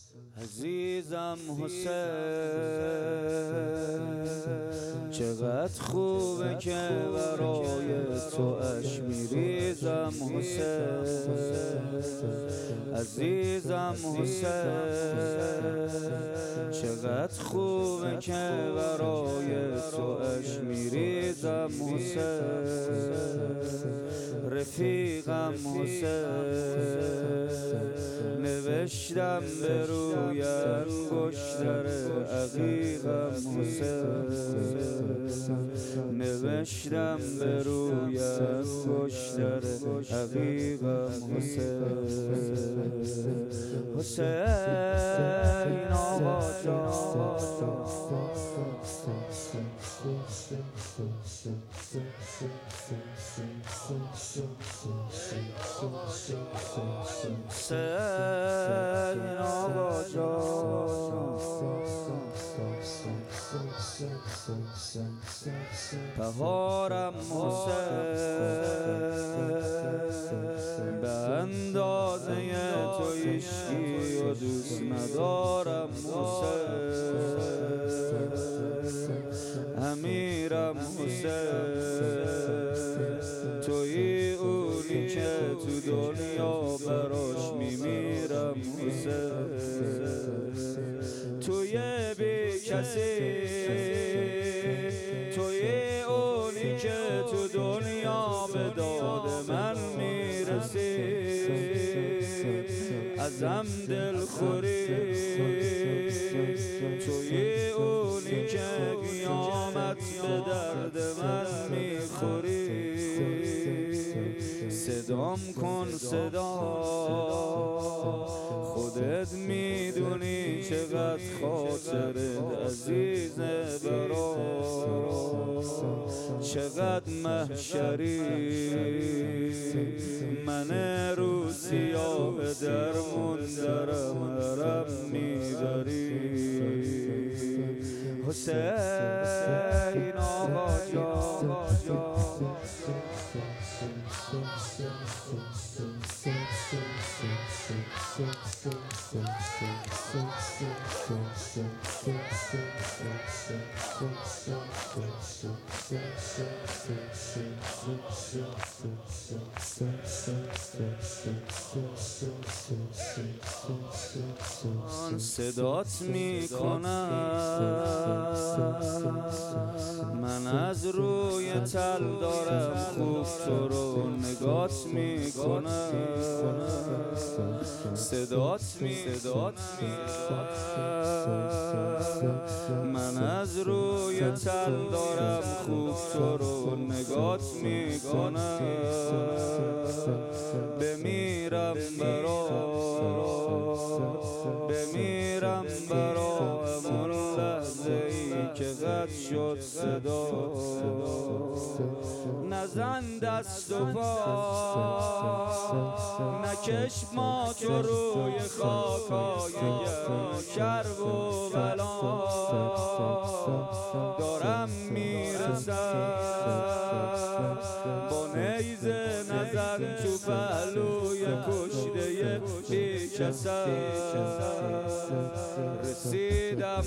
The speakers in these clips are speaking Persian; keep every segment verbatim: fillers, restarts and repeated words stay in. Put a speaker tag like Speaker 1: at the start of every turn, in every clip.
Speaker 1: عزیزم حسین، چقدر خوبه که برای تو اشک میریزم حسین. عزیزم حسین، چقدر خوبه که برای تو اشک میریزم حسین. رفیقم حسین، نوشتم به روی انگشتر عقیقم حسین، نوشتم به روی انگشتر عقیقم حسین. حسین آقا جان، حسین آقا جان، بهارم حسین، به اندازه تو هیچکی و دوست ندارم حسین. امیرم حسین، تویی اونی که تو دنیا براش میمیرم حسین. توی بی کسی، توی اونی که تو دنیا به داد من میرسی. ازم دلخوری، توی اونی که قیامت به درد من میخوری. صدام کن صدا، خودت میدونی چقدر خاطرت عزیزه برام، چقدر محشری من رو سیاه درمون درم حرم میبری. حسین آقا جان، صدات میکنم من از روی تل دارم خوب تو رو نگات میکنم. صدات میکنم من از روی تل دارم خوب تو رو نگات میکنم. بمیرم برا، بمیرم برا همون لحظه ای که قطع شد صدا. نزن دست و پا، نکش ما تو روی خاکای گرم کرب و بلا. دارم میرسم با نیزه، نزن تو پهلوی کشته بی کسم. رسیدم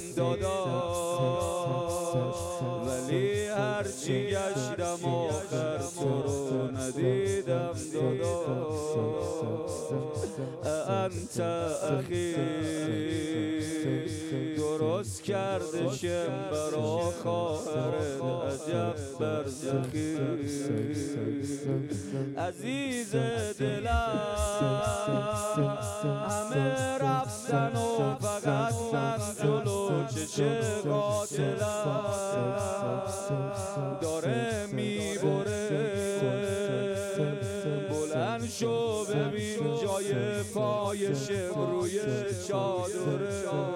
Speaker 1: داداش ولی هرچی گشتم آخر تو رو ندیدم داداش. انت اخی، درست کرده شم برا خواهرت عجب برزخی. عزیز دلم همه رفتن و فقط من جلو چشم قاتلم داره میبره. بلند شو ببین جای پای شم روی چادره.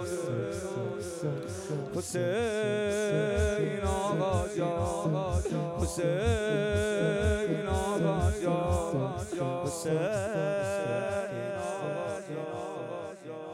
Speaker 1: حسین آقا جان، حسین آقا جان، حسین.